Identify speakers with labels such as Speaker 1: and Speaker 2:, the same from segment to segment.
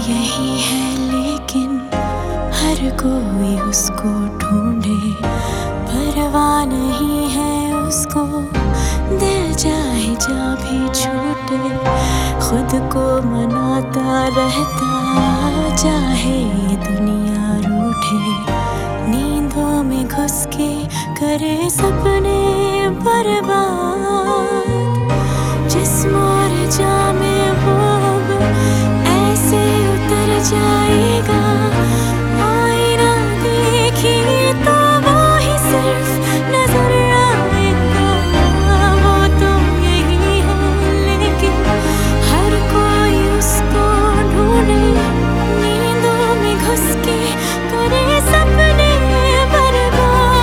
Speaker 1: यही है लेकिन हर कोई उसको ढूंढे, परवाह नहीं है उसको दिल चाहे जा भी छूटे। खुद को मनाता रहता चाहे ये दुनिया रूठे, नींदों में घुस के करे सपने बर्बाद। जिस्म और जान में वो अब ऐसे उतर जाएगा, आईना देखिए तो वो ही सिर्फ नजर आएगा। वो तो यही है लेकिन हर कोई उसको ढूंढे, नींदों में घुस के करे सपने बर्बाद।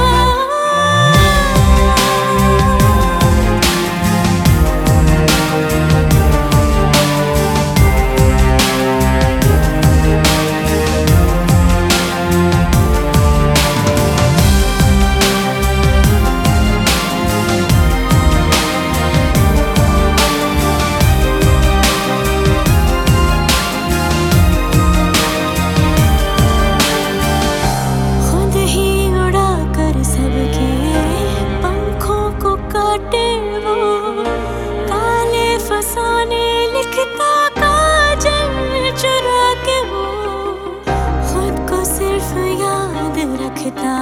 Speaker 1: फसाने लिखता काजल चुरा के वो खुद को सिर्फ याद रखता